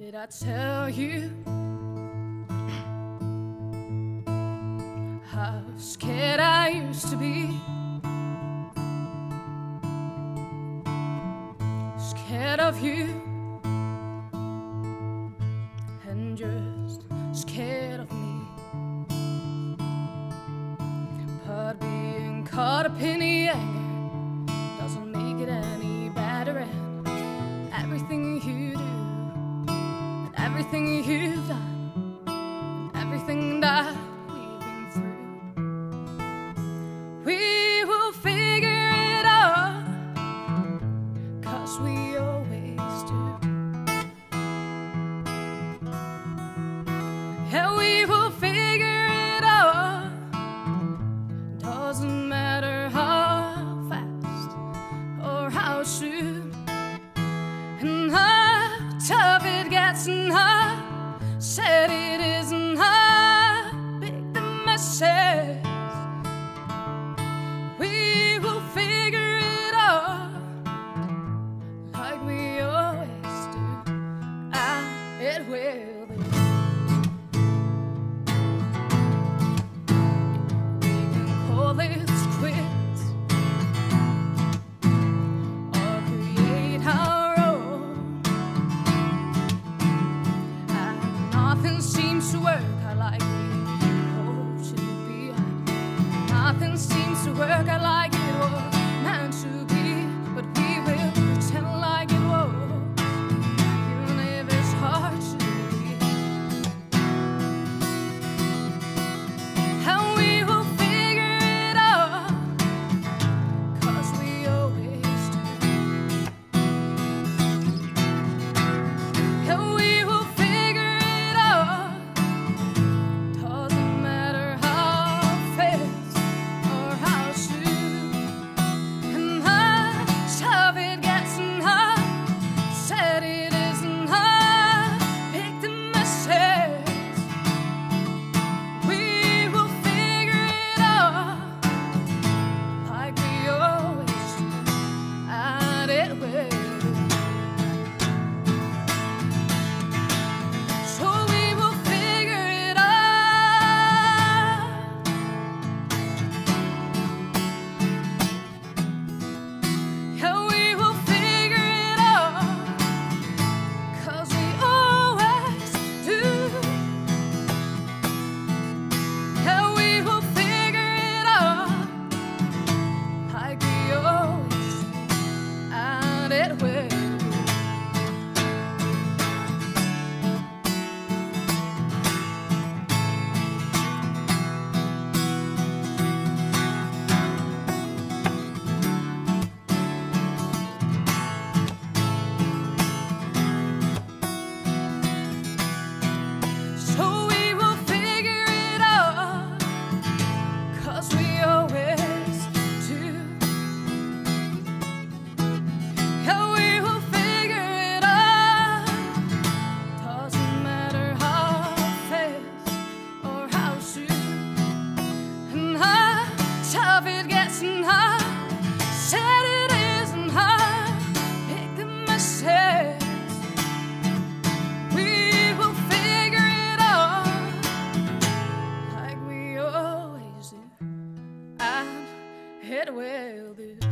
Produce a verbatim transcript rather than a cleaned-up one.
Did I tell you how scared I used to be? Scared of you, and just scared of me. But being caught up in the anger doesn't make it any better, and everything you do, and everything you've done, and everything that we've been through, we will figure it out, 'cause we always do. Yeah, we will figure it out. Doesn't matter how fast or how soon, and how tough it gets, and how sad it is, and how big the mess is. We will figure it out like we always do, and it will be. We can call this quits or create our own, and nothing seems to work out like we hoped it would be. Nothing seems to work out like it was meant to be, but we will pretend like it was, even if it's hard to believe. And we will figure it out, 'cause we always do. And we will figure it out. Doesn't matter how fast or how soon, and how tough it gets, and how sad it is, and how big the mess is. We will figure it out like we always do, and it will. So we will figure it out. Yeah, we will figure it out, 'cause we always do. Yeah, we will figure it out like we always do, and it will. So we will figure it out, 'cause we always do. Yeah, we will figure it out. Doesn't matter how fast or how soon, and how tough it gets, and how sad it is, and how big the mess is. We will figure it out like we always do, and it will do.